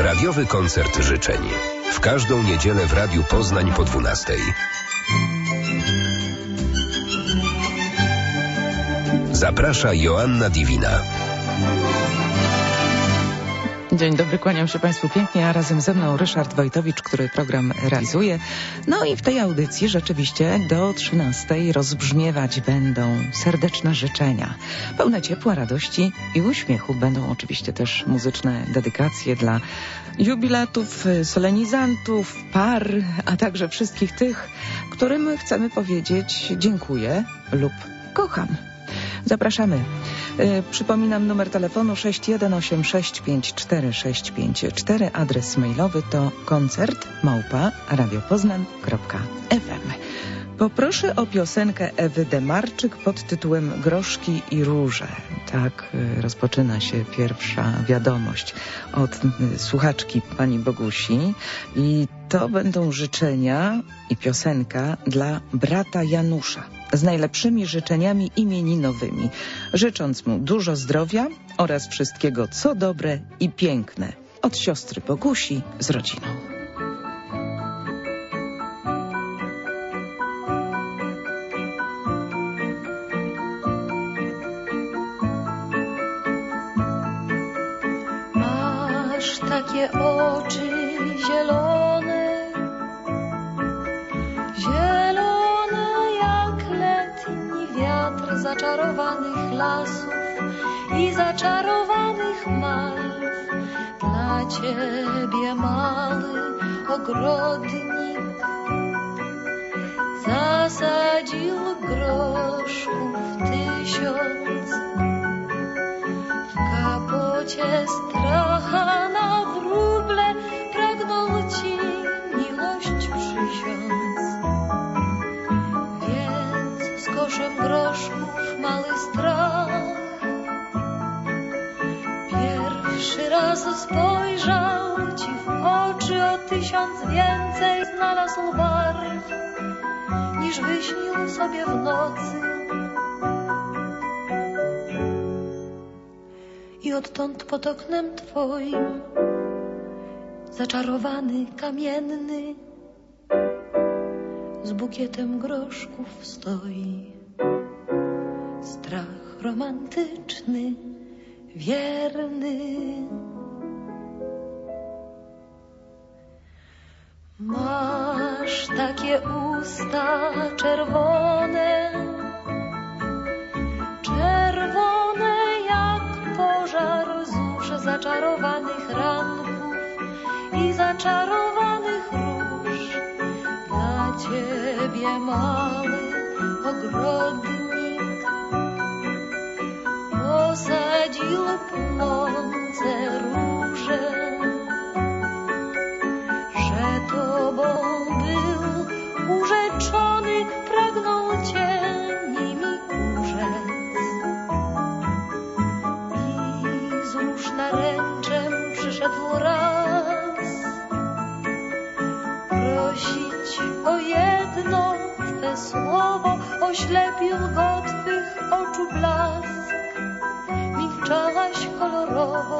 Radiowy koncert życzeń. W każdą niedzielę w Radiu Poznań po 12:00. Zaprasza Joanna Diwina. Dzień dobry, kłaniam się Państwu pięknie, a razem ze mną Ryszard Wojtowicz, który program realizuje. No i w tej audycji rzeczywiście do 13:00 rozbrzmiewać będą serdeczne życzenia. Pełne ciepła, radości i uśmiechu. Będą oczywiście też muzyczne dedykacje dla jubilatów, solenizantów, par, a także wszystkich tych, którym chcemy powiedzieć dziękuję lub kocham. Zapraszamy. Przypominam numer telefonu 6186546554. Adres mailowy to koncert@radiopoznań.fm. Poproszę o piosenkę Ewy Demarczyk pod tytułem Groszki i róże. Tak rozpoczyna się pierwsza wiadomość od słuchaczki pani Bogusi. I to będą życzenia i piosenka dla brata Janusza. Z najlepszymi życzeniami imieninowymi, życząc mu dużo zdrowia oraz wszystkiego, co dobre i piękne. Od siostry Bogusi z rodziną. Masz takie oczy zielone, zaczarowanych lasów i zaczarowanych malw. Dla ciebie mały ogrodnik zasadził groszków 1000. W kapocie stracha na wróble pragnął ci miłość przysiąc. Więc z koszem groszków mały strach pierwszy raz spojrzał ci w oczy, o 1000 więcej znalazł barw, niż wyśnił sobie w nocy. I odtąd pod oknem twoim zaczarowany kamienny z bukietem groszków stoi. Strach romantyczny, wierny. Masz takie usta czerwone, czerwone jak pożar zusz zaczarowanych ranków i zaczarowanych róż. Dla ciebie mały ogrodnik posadził pnące róże, że tobą był urzeczony, pragnął cię nimi urzec. I z róż naręczem przyszedł raz prosić o jedno twe słowo, oślepił go twych oczu blask. Milczałaś kolorowo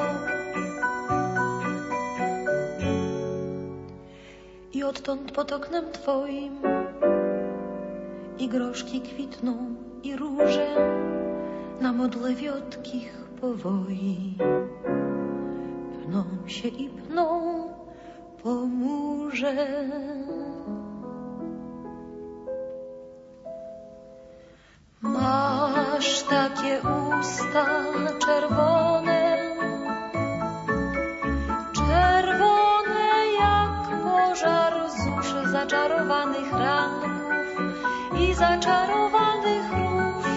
i odtąd pod oknem twoim i groszki kwitną i róże na modle wiotkich powoi pną się i pną po murze. Masz takie usta czerwone, czerwone jak pożar zusz zaczarowanych ranków i zaczarowanych róż.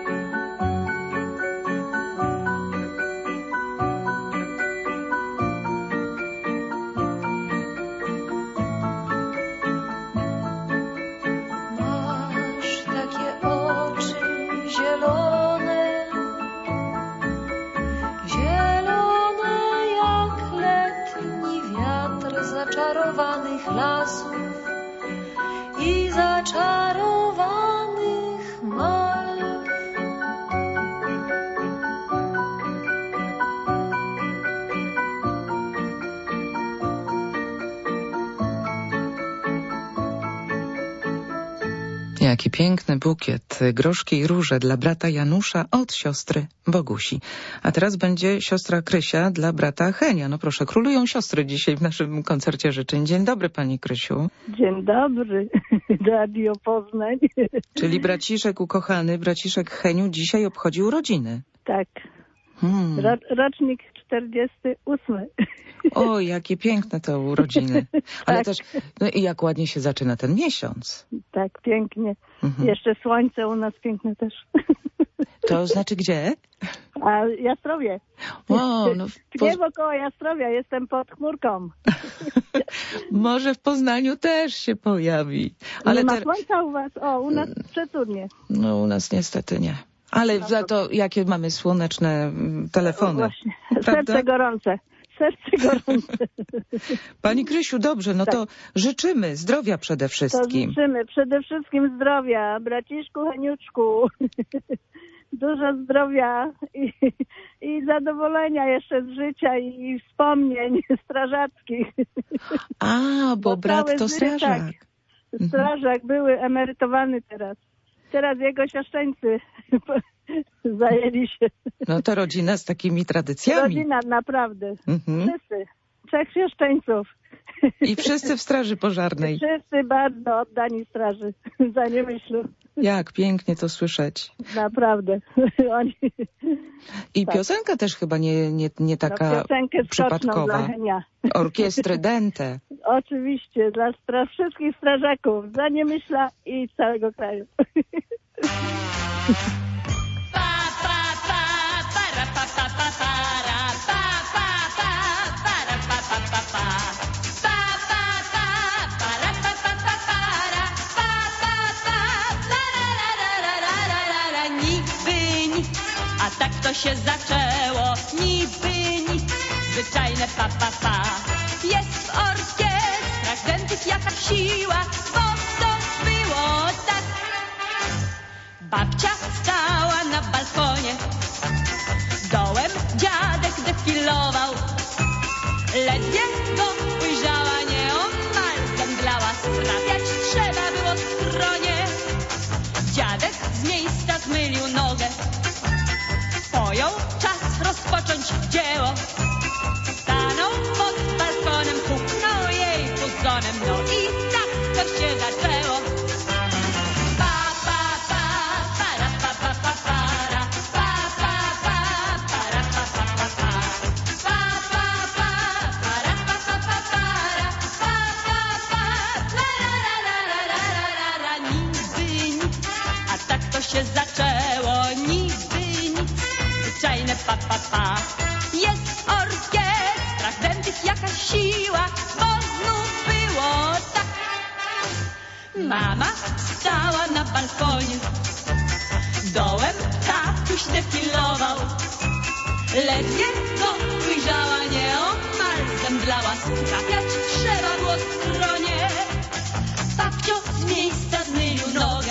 Masz takie oczy zielone, zielone jak letni wiatr zaczarowanych lasów i zaczarowanych malw. Jaki piękny bukiet, groszki i róże dla brata Janusza od siostry Bogusi. A teraz będzie siostra Krysia dla brata Henia. No proszę, królują siostry dzisiaj w naszym koncercie życzeń. Dzień dobry, pani Krysiu. Dzień dobry, Radio Poznań. Czyli braciszek ukochany, braciszek Heniu dzisiaj obchodzi urodziny. Tak, rocznik 48. O, jakie piękne to urodziny. Ale Tak. też, no i jak ładnie się zaczyna ten miesiąc. Tak, pięknie. Jeszcze słońce u nas piękne też. To znaczy gdzie? A Jastrowie. O, no Nie wokoło Jastrowia, jestem pod chmurką. może w Poznaniu też się pojawi. Ale Nie ma słońca u was? O, u nas przecudnie. No u nas niestety nie. Ale za to jakie mamy słoneczne telefony. Właśnie, prawda? serce gorące. Serce gorące. Pani Krysiu, dobrze, no to życzymy zdrowia przede To wszystkim. życzymy przede wszystkim zdrowia, braciszku Heniuczku. Dużo zdrowia i zadowolenia jeszcze z życia i wspomnień strażackich. A, bo brat całe to życie, strażak. tak. Strażak były emerytowany teraz. Teraz jego siostrzeńcy zajęli się. No to rodzina z takimi tradycjami. Rodzina naprawdę. Mhm. Wszyscy. 3 siostrzeńców. I wszyscy w straży pożarnej. Wszyscy bardzo oddani straży. Za nie myślą. Jak pięknie to słyszeć. Naprawdę. Oni... I Tak. piosenka też chyba nie taka piosenkę skoczną dla przypadkowa. Henia. Orkiestry Dente. Oczywiście, dla wszystkich strażaków, za Niemyśla i całego kraju. Niby nic, a tak to się zaczęło. Niby nic, zwyczajne pa, pa, pa. Jest w orkiestrach dętych jaka siła, bo to było tak. Babcia stała na balkonie, dołem dziadek defilował. Ledwie go ujrzała, nieomal zemdlała. Sprawiać trzeba było stronie. Dziadek z miejsca zmylił nogę, pojął czas rozpocząć dzieło. Stanął pod balkonem, puknął jej puzonem, no i tak to się zaczęło. Pa, pa, pa, para, pa, pa, pa, para, pa, pa, pa, para, pa, pa, pa, pa. Pa, pa, pa, para, pa, pa, pa, para, pa, pa, pa, la, la, la, la, la, la, la, la. Niby nic, a tak to się zaczęło. Niby nic, zwyczajne pa, pa, pa. Jest w orkiestrach dętych jakaś siła, bo znów było tak. Mama stała na balkonie, dołem tatuś defilował. Ledwie go ujrzała, nieomal zemdlała. Sprawiać trzeba było stronie. Babcio z miejsca zmylił nogę,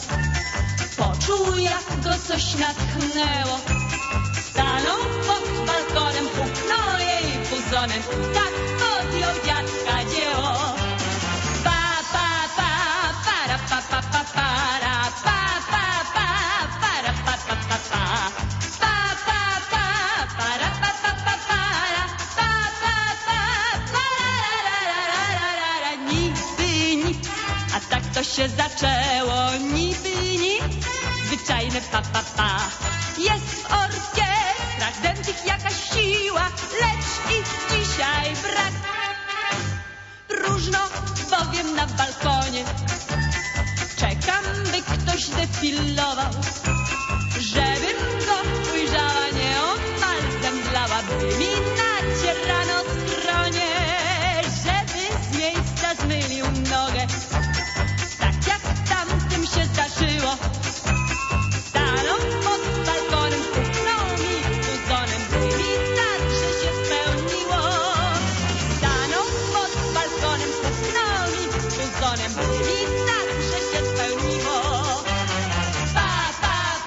poczuł jak go coś natchnęło. Stanął pod balkonem, puknął jej puzonem, tak podjął dziadka dzieło. Pa, pa, pa, para, pa, pa, pa, para, pa, pa, pa, para, pa, pa, pa, pa. Pa, pa, pa, para, pa, pa, pa, para, pa, pa, pa, la, la, la, la, la, la, la. Niby nic, a tak to się zaczęło. Niby nic, zwyczajne pa, pa, pa. Jest w orkiestrach dętych jakaś siła, lecz ich dzisiaj brak. Próżno bowiem na balkonie, czekam, by ktoś defilował. Żebym go ujrzała, nieomal zemdlała, by mi nacierano skronie. Żeby z miejsca zmylił nogę, tak jak tamtym się zdarzyło. Stanął pod balkonem, puknął mi puzonem, by mi także się spełniło. Stanął pod balkonem, puknął mi puzonem, by mi także się spełniło. Pa, pa,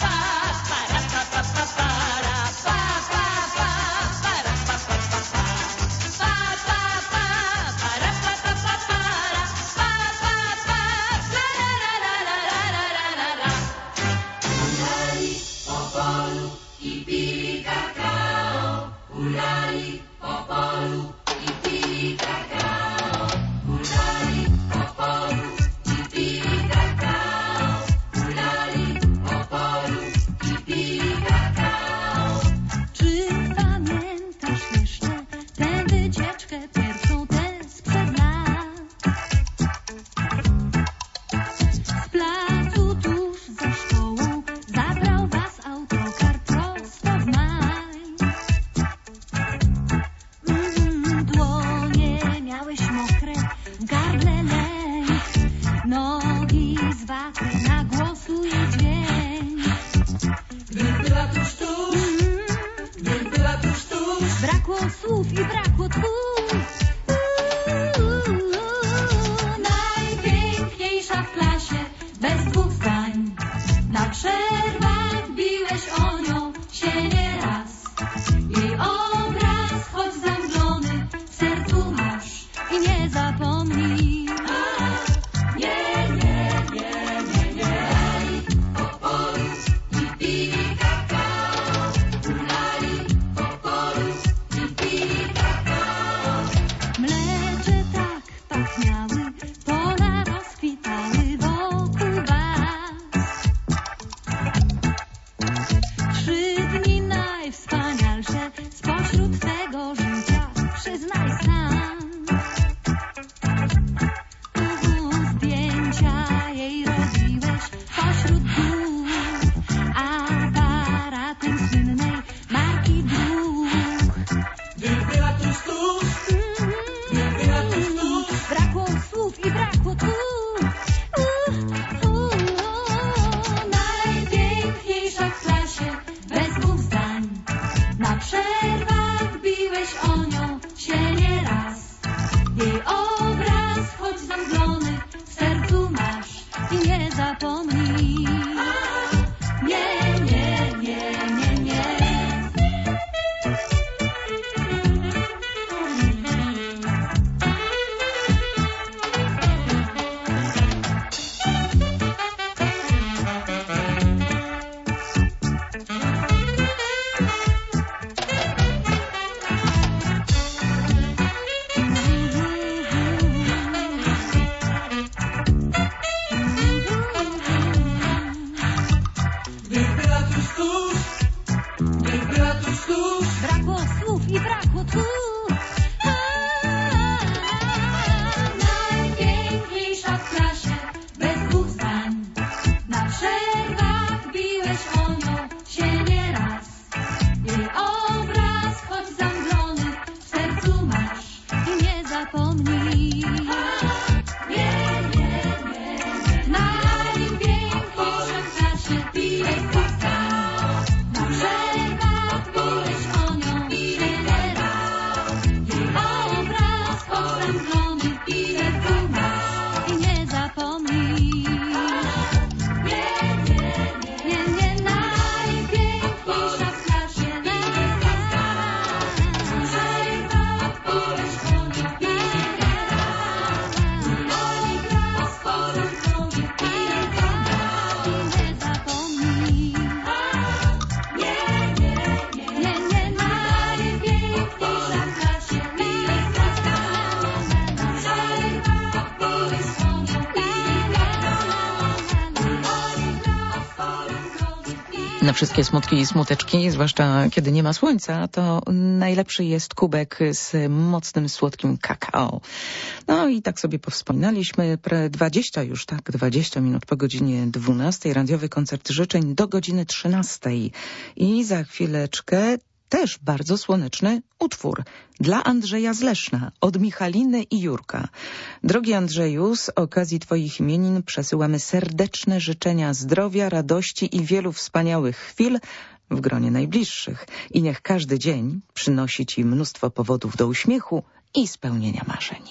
Na wszystkie smutki i smuteczki, zwłaszcza kiedy nie ma słońca, to najlepszy jest kubek z mocnym, słodkim kakao. No i tak sobie powspominaliśmy, 20 minut po godzinie 12, radiowy koncert życzeń do godziny 13. I za chwileczkę też bardzo słoneczny utwór dla Andrzeja z Leszna, od Michaliny i Jurka. Drogi Andrzeju, z okazji Twoich imienin przesyłamy serdeczne życzenia zdrowia, radości i wielu wspaniałych chwil w gronie najbliższych. I niech każdy dzień przynosi Ci mnóstwo powodów do uśmiechu i spełnienia marzeń.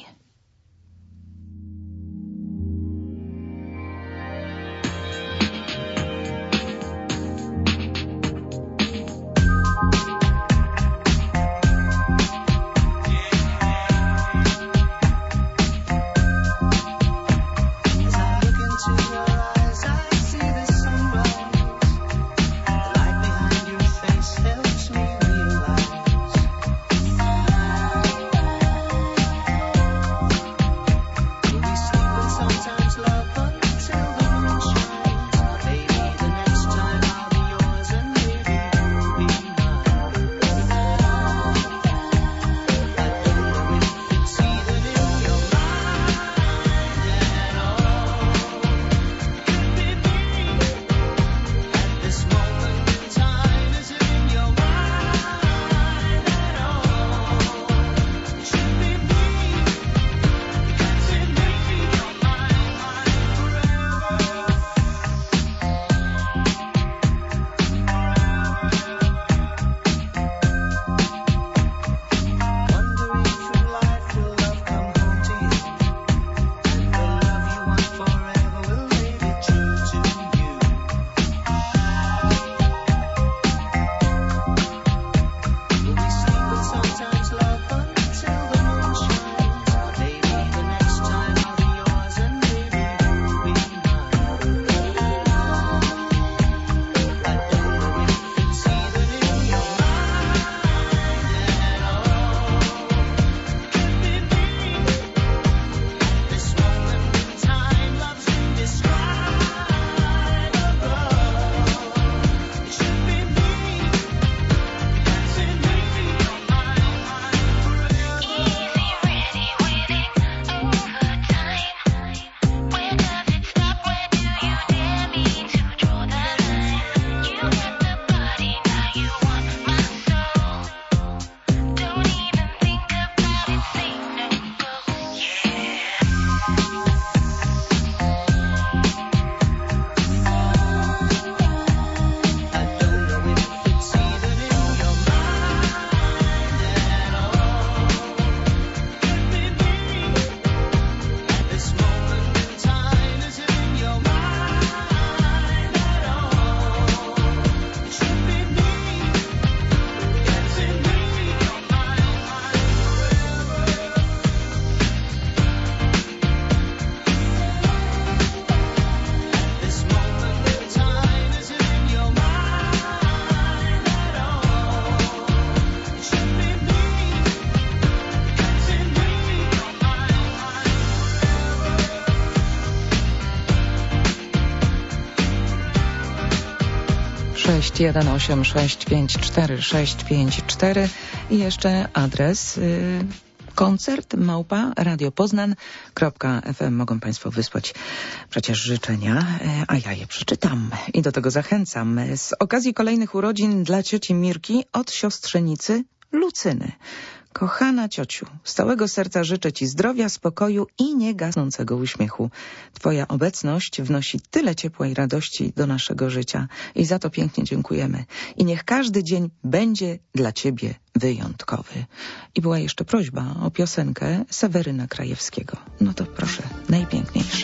Sześć 1 654 654 i jeszcze adres koncert@radiopoznan.fm. Mogą Państwo wysłać przecież życzenia, a ja je przeczytam i do tego zachęcam. Z okazji kolejnych urodzin dla cioci Mirki od siostrzenicy Lucyny. Kochana ciociu, z całego serca życzę Ci zdrowia, spokoju i niegasnącego uśmiechu. Twoja obecność wnosi tyle ciepła i radości do naszego życia i za to pięknie dziękujemy. I niech każdy dzień będzie dla Ciebie wyjątkowy. I była jeszcze prośba o piosenkę Seweryna Krajewskiego. No to proszę, najpiękniejsza.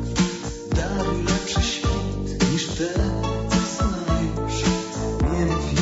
Lepszy świt niż te, co znasz.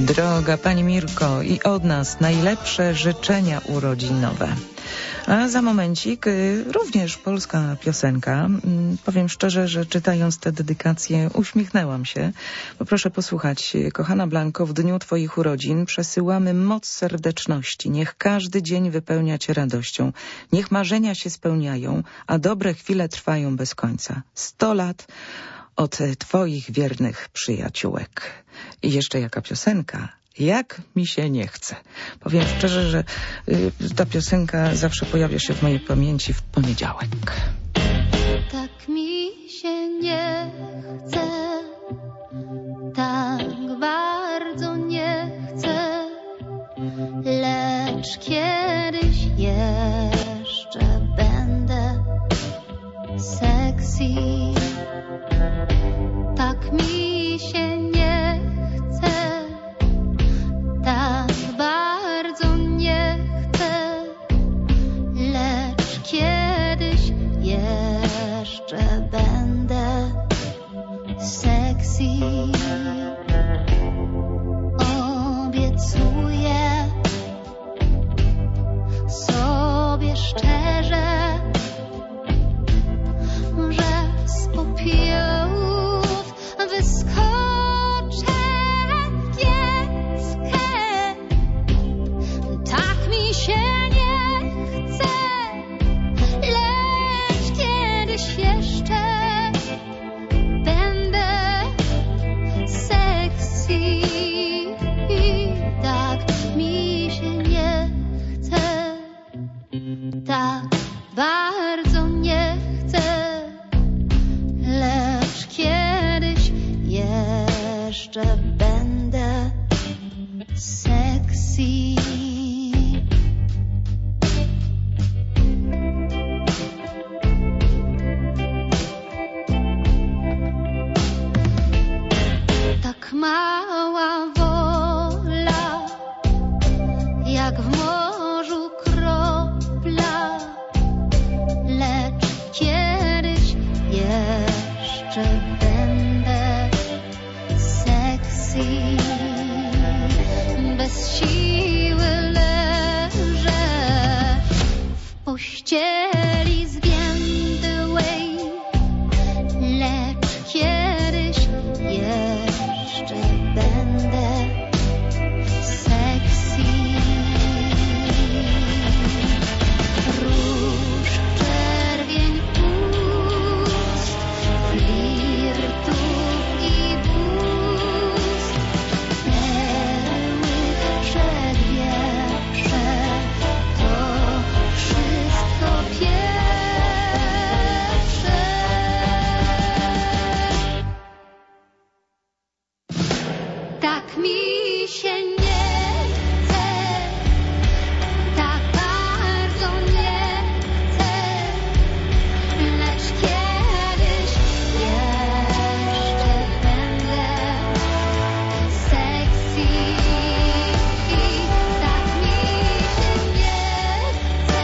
Droga Pani Mirko, i od nas najlepsze życzenia urodzinowe. A za momencik również polska piosenka. Powiem szczerze, że czytając tę dedykację uśmiechnęłam się. Bo proszę posłuchać. Kochana Blanko, w dniu Twoich urodzin przesyłamy moc serdeczności. Niech każdy dzień wypełnia Cię radością. Niech marzenia się spełniają, a dobre chwile trwają bez końca. 100 lat od Twoich wiernych przyjaciółek. I jeszcze jaka piosenka. Jak mi się nie chce. Powiem szczerze, że ta piosenka zawsze pojawia się w mojej pamięci w poniedziałek. Tak mi się nie chce, tak bardzo nie chcę, lecz kiedyś jeszcze będę sexy. Tak mi się nie chce, tak bardzo nie chcę, lecz kiedyś jeszcze będę sexy. Obiecuję sobie szczerze, że z popiałów wyskoczę w pieskę. Tak mi się nie chce, lecz kiedyś jeszcze będę sexy. Tak mi się nie chce, tak bardzo nie chcę, lecz kiedyś jeszcze będę sexy. Tak mała wola, jak w morzu kropla, lecz kiedyś jeszcze będę sexy. Bez siły leżę w pościeli zgiętej, lecz kiedyś jeszcze będę sexy. Róż czerwień ust, flirtów i bóstw, perły przedwieprze, to wszystko pierwsze. Tak mi się nie chce, tak bardzo nie chcę, lecz kiedyś jeszcze będę sexy. Tak mi się nie chce,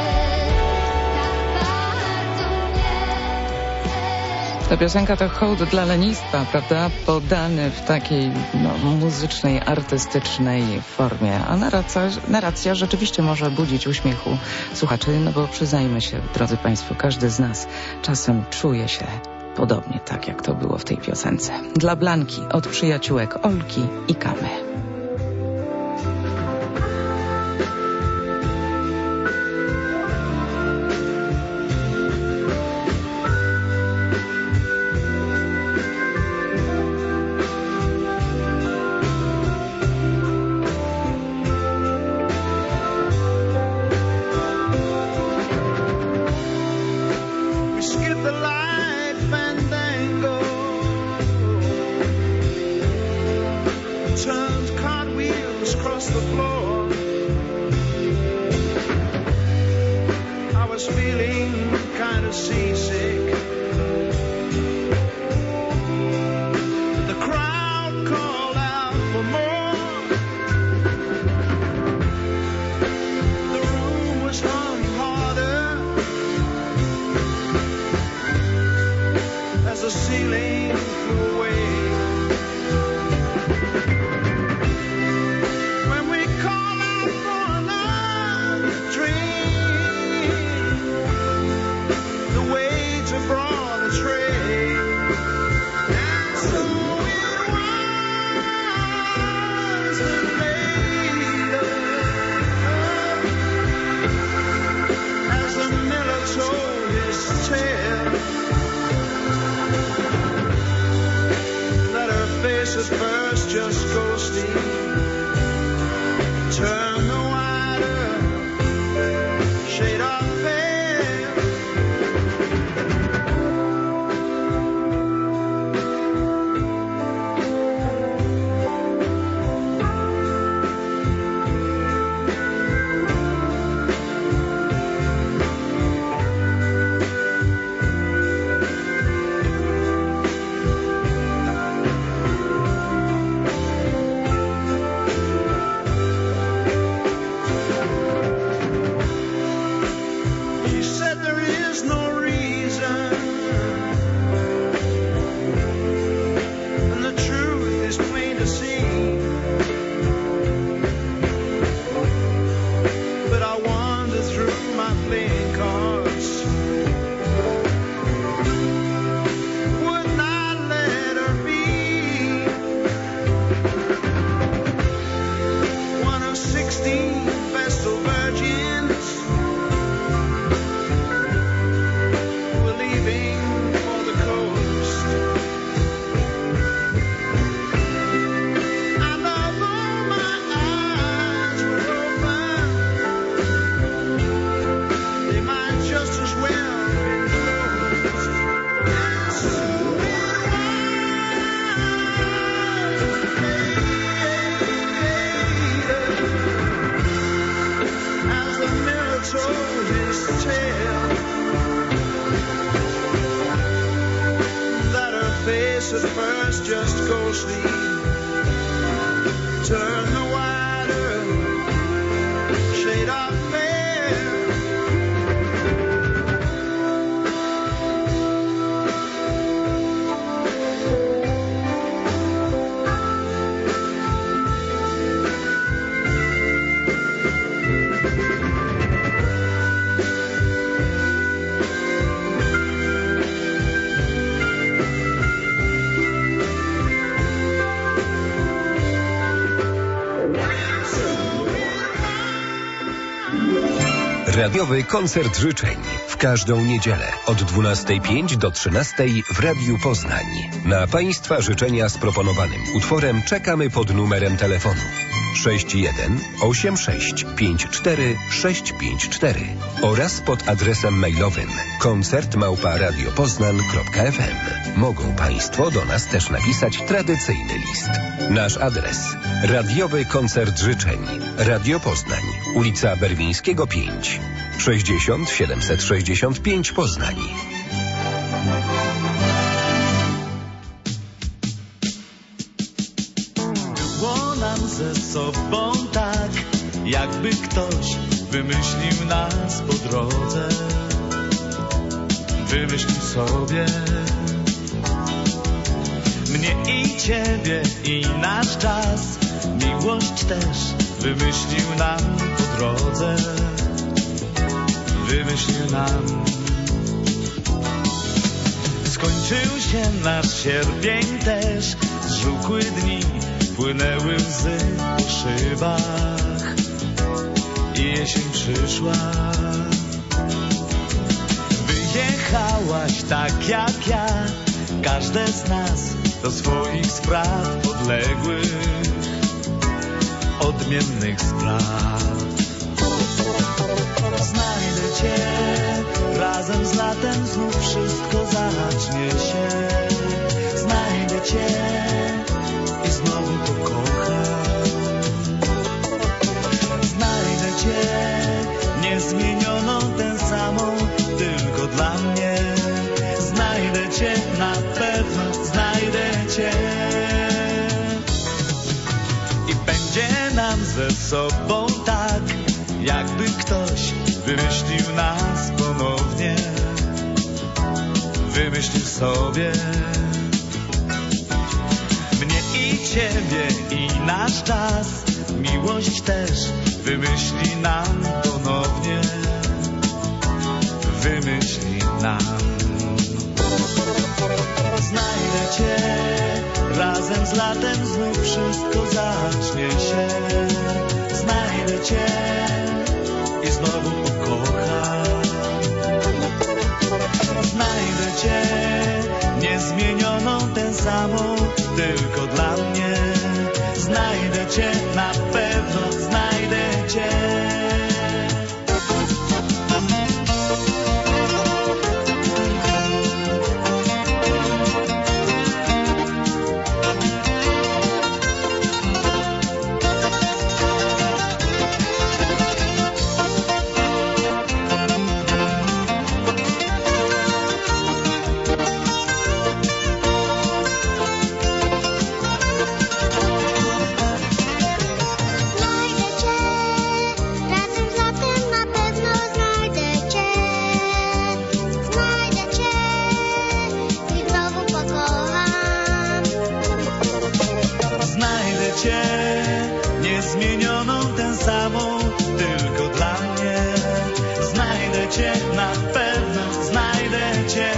tak bardzo nie chcę. Ta piosenka to hołd dla lenistwa, prawda? Podany w takiej muzycznej, artystycznej formie. A narracja rzeczywiście może budzić uśmiechu słuchaczy, no bo przyznajmy się, drodzy Państwo, każdy z nas czasem czuje się podobnie, tak jak to było w tej piosence. Dla Blanki od przyjaciółek Olki i Kamy. We skip the light fandango, turns cartwheels across the floor. I was feeling kind of seasick. The crowd called out for more. The room was hung harder as the ceiling flew away. tell that her face at first just ghostly turned the wider shade of pale. Radiowy koncert życzeń w każdą niedzielę od 12:05 do 13:00 w Radiu Poznań. Na Państwa życzenia z proponowanym utworem czekamy pod numerem telefonu 61 86 54 654 oraz pod adresem mailowym koncert@radiopoznan.fm. Mogą Państwo do nas też napisać tradycyjny list. Nasz adres: Radiowy Koncert Życzeń, Radio Poznań, ulica Berwińskiego 5, 60 765 Poznań. Było nam ze sobą tak, jakby ktoś wymyślił nas po drodze. Wymyślił sobie mnie i ciebie i nasz czas. Miłość też wymyślił nam po drodze. Wymyślił nam. Skończył się nasz sierpień też, zżółkły dni, płynęły łzy po szybach i jesień przyszła. Wyjechałaś tak jak ja, każde z nas do swoich spraw podległych, odmiennych spraw. Znajdę cię, razem z latem znów wszystko zacznie się. Znajdę cię i znowu pokocham. Znajdę cię, niezmienioną, tę samą, tylko dla mnie. Znajdę cię, na pewno znajdę cię. I będzie nam ze sobą tak, jakby ktoś wymyślił nas ponownie. Wymyślił sobie mnie i ciebie i nasz czas. Miłość też wymyśli nam ponownie. Wymyśli nam. Znajdę cię, razem z latem znów wszystko zacznie się. Znajdę cię i znowu pokocham. Znajdę cię, niezmienioną, tę samą, tylko dla mnie. Znajdę cię, na pewno znajdę cię. Niezmienioną, tę samą, tylko dla mnie. Znajdę cię, na pewno znajdę cię.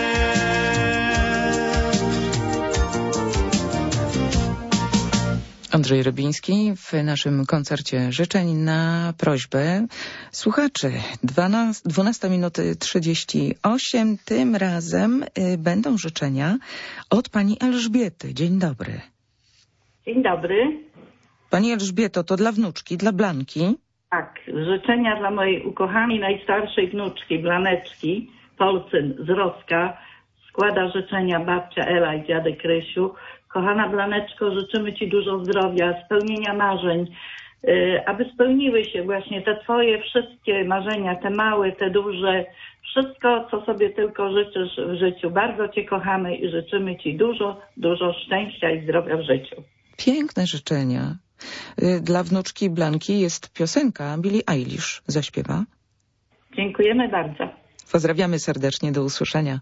Andrzej Rybiński w naszym koncercie życzeń na prośbę słuchaczy. 12:38. Tym razem będą życzenia od pani Elżbiety. Dzień dobry. Dzień dobry. Pani Elżbieto, to dla wnuczki, dla Blanki. Tak, życzenia dla mojej ukochanej najstarszej wnuczki, Blaneczki, Polcyn z Roska. Składa życzenia babcia Ela i dziadek Krysiu. Kochana Blaneczko, życzymy ci dużo zdrowia, spełnienia marzeń, aby spełniły się właśnie te twoje wszystkie marzenia, te małe, te duże, wszystko, co sobie tylko życzysz w życiu. Bardzo cię kochamy i życzymy ci dużo, dużo szczęścia i zdrowia w życiu. Piękne życzenia. Dla wnuczki Blanki jest piosenka, Billie Eilish zaśpiewa. Dziękujemy bardzo. Pozdrawiamy serdecznie, do usłyszenia.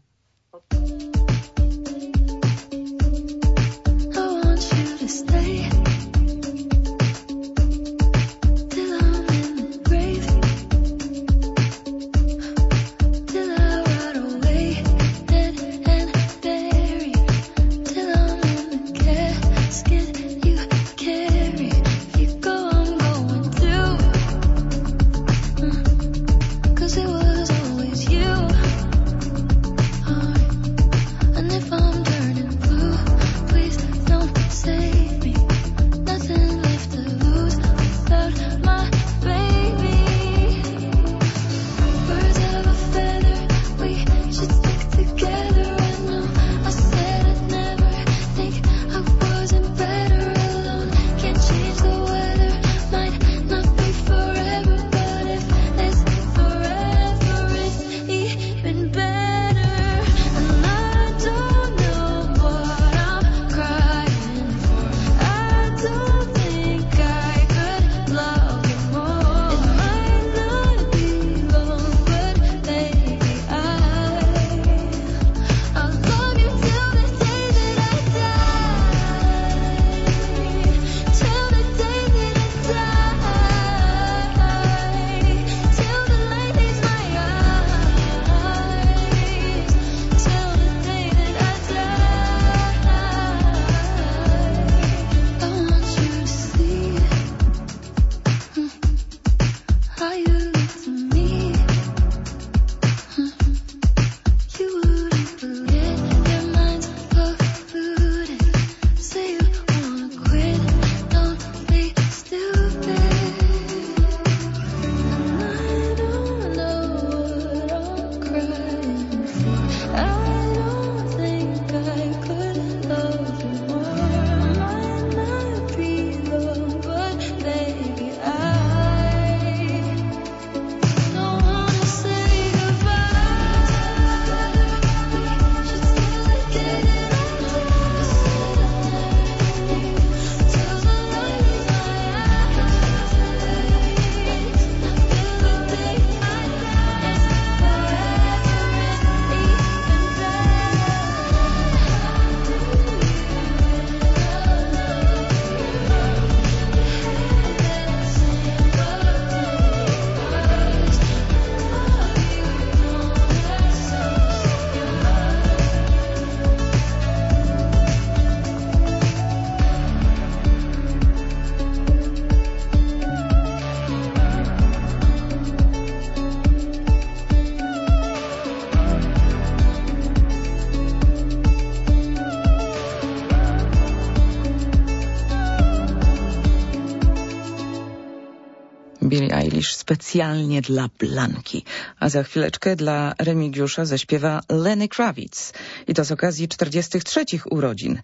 Billie Eilish specjalnie dla Blanki. A za chwileczkę dla Remigiusza zaśpiewa Lenny Kravitz. I to z okazji 43 urodzin.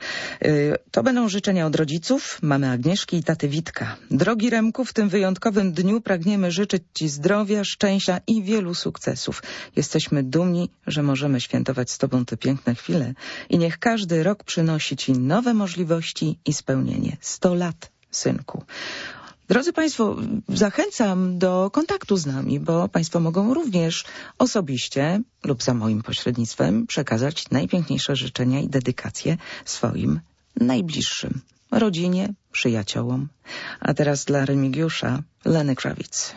To będą życzenia od rodziców, mamy Agnieszki i taty Witka. Drogi Remku, w tym wyjątkowym dniu pragniemy życzyć Ci zdrowia, szczęścia i wielu sukcesów. Jesteśmy dumni, że możemy świętować z Tobą te piękne chwile. I niech każdy rok przynosi Ci nowe możliwości i spełnienie. 100 lat, synku. Drodzy Państwo, zachęcam do kontaktu z nami, bo Państwo mogą również osobiście lub za moim pośrednictwem przekazać najpiękniejsze życzenia i dedykacje swoim najbliższym, rodzinie, przyjaciołom. A teraz dla Remigiusza Lenny Kravitz.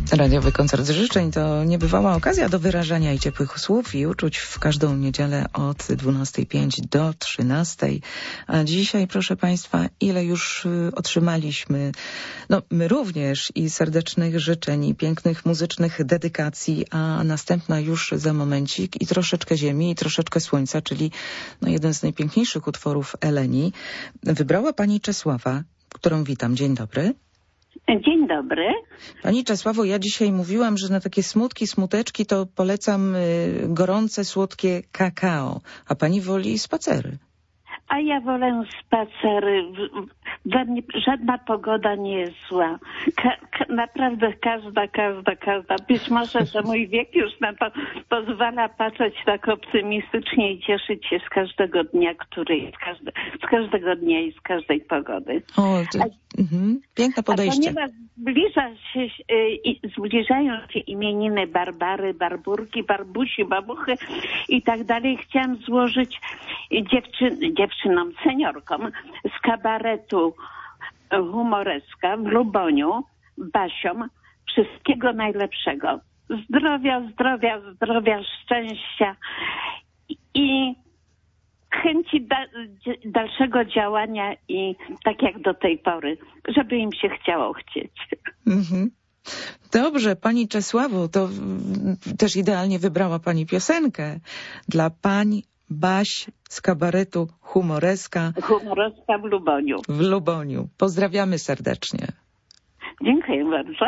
Radiowy koncert życzeń to niebywała okazja do wyrażania i ciepłych słów i uczuć w każdą niedzielę od 12:05 do 13:00. A dzisiaj, proszę Państwa, ile już otrzymaliśmy, no my również, i serdecznych życzeń, i pięknych muzycznych dedykacji, a następna już za momencik i troszeczkę ziemi, i troszeczkę słońca, czyli no, jeden z najpiękniejszych utworów Eleni. Wybrała Pani Czesława, którą witam. Dzień dobry. Dzień dobry. Pani Czesławo, ja dzisiaj mówiłam, że na takie smutki, smuteczki to polecam gorące, słodkie kakao, a pani woli spacery. A ja wolę spacery. Dla mnie żadna pogoda nie jest zła. Naprawdę każda. Być może, że mój wiek już na to pozwala patrzeć tak optymistycznie i cieszyć się z każdego dnia, który jest, z każdego dnia i z każdej pogody. O, piękne podejście. A ponieważ zbliżają się imieniny Barbary, Barburki, Barbusi, Babuchy i tak dalej, chciałam złożyć dziewczynom, seniorkom z kabaretu Humoreska w Luboniu, Basiom, wszystkiego najlepszego. Zdrowia, szczęścia i chęci dalszego działania i tak jak do tej pory, żeby im się chciało chcieć. Dobrze, Pani Czesławo, to też idealnie wybrała Pani piosenkę dla pań Baś z kabaretu Humoreska. Humoreska w Luboniu. W Luboniu. Pozdrawiamy serdecznie. Dziękuję bardzo.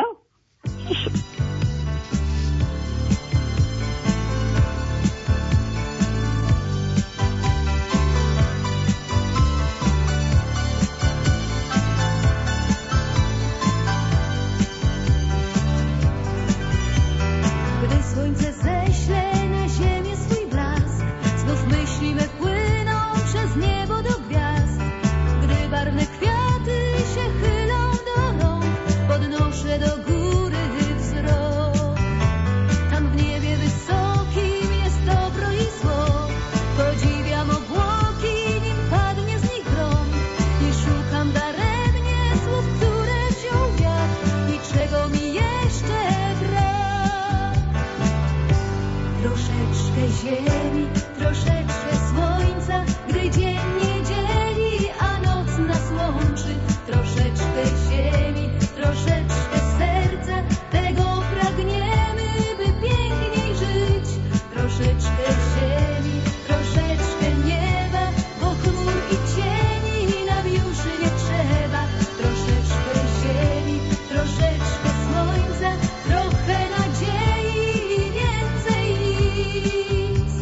Gdy słońce ześle na ziemię swój blask, znów myśli me płyną przez niebo do gwiazd. Gdy barwne kwiaty się chylą do rąk, podnoszę do góry wzrok. Tam w niebie wysokim jest dobro i zło, podziwiam obłoki, nim padnie z nich grom. Nie szukam daremnie słów, które wziął wiatr i czego mi jeszcze brak. Troszeczkę ziemi, troszeczkę słońca, gdy dzień nie dzieli, a noc nas łączy. Troszeczkę ziemi, troszeczkę serca, tego pragniemy, by piękniej żyć. Troszeczkę ziemi, troszeczkę nieba, bo chmur i cieni nam już nie trzeba. Troszeczkę ziemi, troszeczkę słońca, trochę nadziei i więcej nic.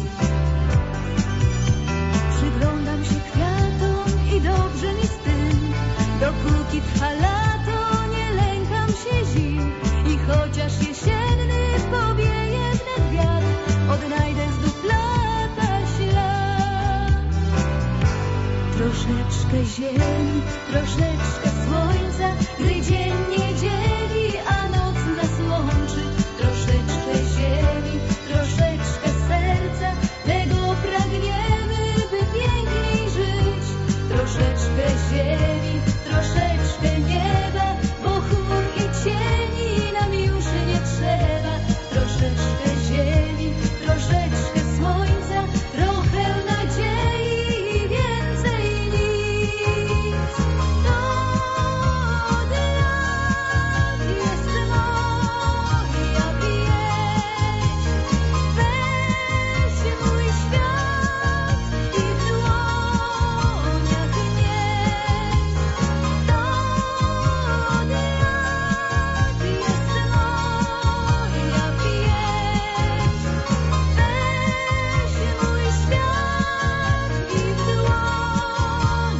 Przyglądam się kwiatom i dobrze mi z tym, dopóki trwa lato, nie lękam się zim. I chociaż jesienny powieje wnet wiatr, odnajdę znów lata ślad. Troszeczkę ziemi, troszeczkę słońca, gdy dzień nie dzieli, a noc nas łączy. Troszeczkę ziemi, troszeczkę serca, tego pragniemy, by piękniej żyć. Troszeczkę ziemi, troszeczkę nieba, bo chmur i cieni nam już nie trzeba. Troszeczkę ziemi, troszeczkę słońca, trochę nadziei i więcej nic. To od lat jest moja pieśń. Weź mój świat i w dłoniach nieś. To od lat jest moja pieśń. Weź mój świat i w dłoniach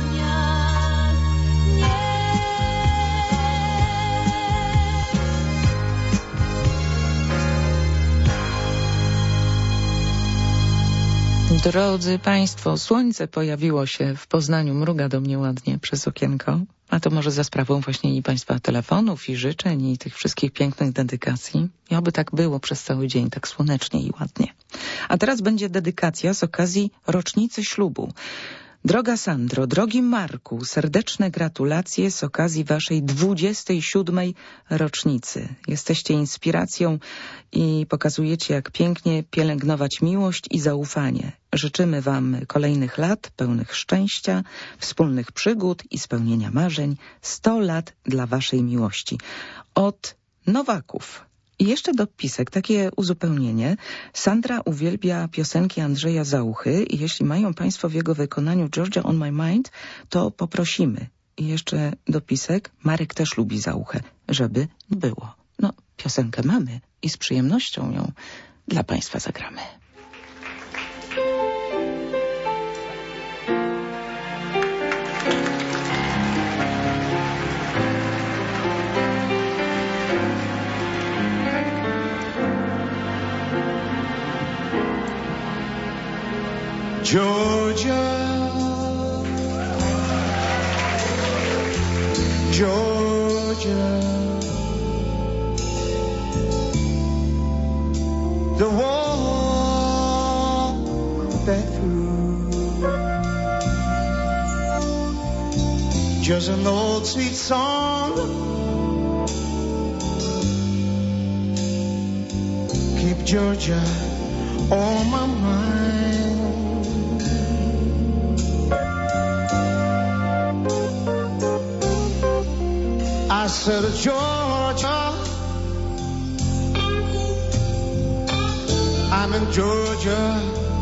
nieś. Drodzy Państwo, słońce pojawiło się w Poznaniu, mruga do mnie ładnie przez okienko, a to może za sprawą właśnie i Państwa telefonów i życzeń i tych wszystkich pięknych dedykacji. I oby tak było przez cały dzień, tak słonecznie i ładnie. A teraz będzie dedykacja z okazji rocznicy ślubu. Droga Sandro, drogi Marku, serdeczne gratulacje z okazji waszej 27. rocznicy. Jesteście inspiracją i pokazujecie, jak pięknie pielęgnować miłość i zaufanie. Życzymy wam kolejnych lat pełnych szczęścia, wspólnych przygód i spełnienia marzeń. 100 lat dla waszej miłości. Od Nowaków. I jeszcze dopisek, takie uzupełnienie. Sandra uwielbia piosenki Andrzeja Zauchy i jeśli mają państwo w jego wykonaniu Georgia on My Mind, to poprosimy. I jeszcze dopisek, Marek też lubi Zauchę, żeby było. No, piosenkę mamy i z przyjemnością ją dla państwa zagramy. Georgia, Georgia, the war that through, just an old sweet song, keep Georgia on my mind. I said, Georgia, I'm in Georgia.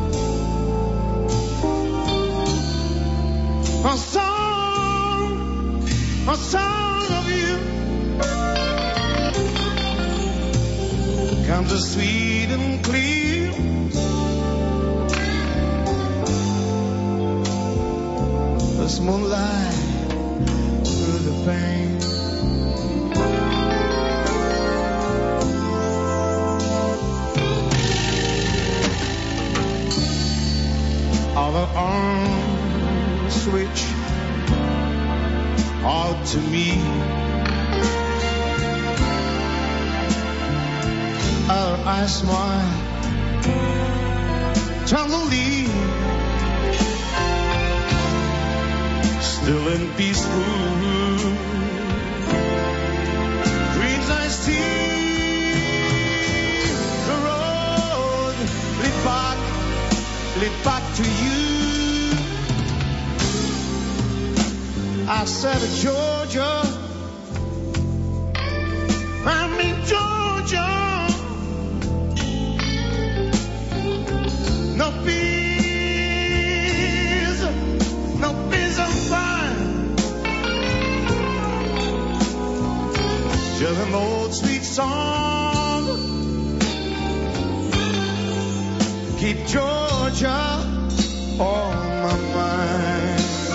A song of you comes as sweet and clear as moonlight through the pane. All the arms switch out to me. I smile tenderly, still in peaceful dreams I see. The road lead back to you. I said, Georgia, I'm in Georgia. No peace of mind. Just an old sweet song. Keep Georgia on my mind.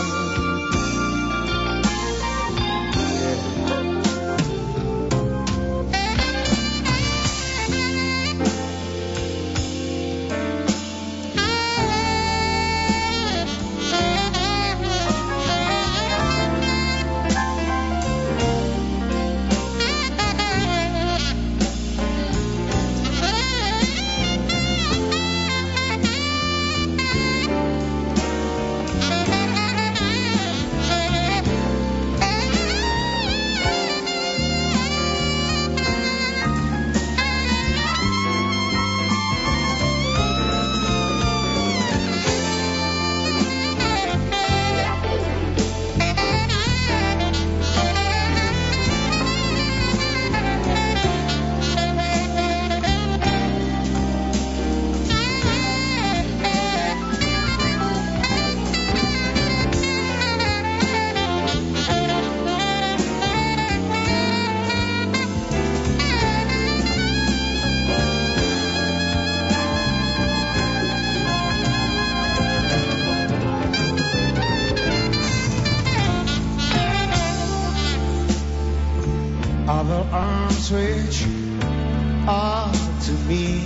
Other arms reach out to me.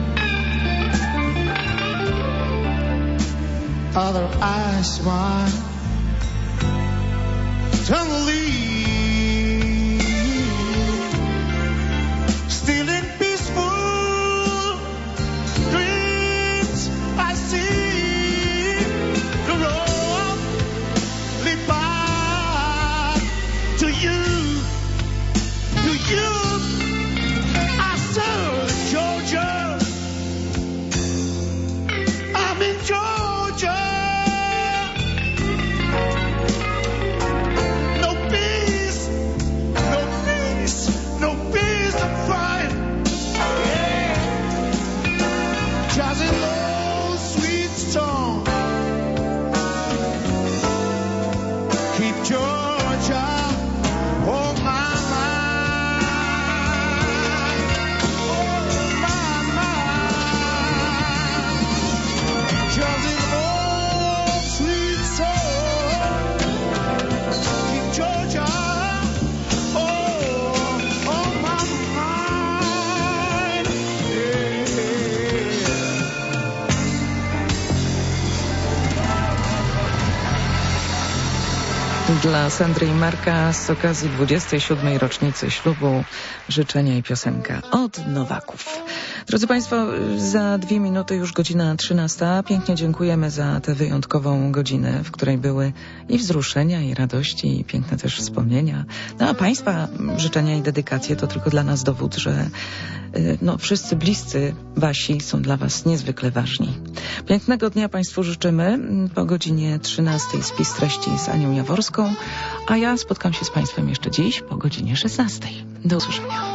Other eyes smile tenderly. Still in peaceful dreams I see the road Dla Sandry i Marka z okazji 27. rocznicy ślubu życzenia i piosenka od Nowaków. Drodzy Państwo, za 2 minuty już godzina 13. Pięknie dziękujemy za tę wyjątkową godzinę, w której były i wzruszenia, i radości, i piękne też wspomnienia. No a Państwa życzenia i dedykacje to tylko dla nas dowód, że wszyscy bliscy Wasi są dla Was niezwykle ważni. Pięknego dnia Państwu życzymy. Po godzinie 13 spis treści z Anią Jaworską, a ja spotkam się z Państwem jeszcze dziś po godzinie 16. Do usłyszenia.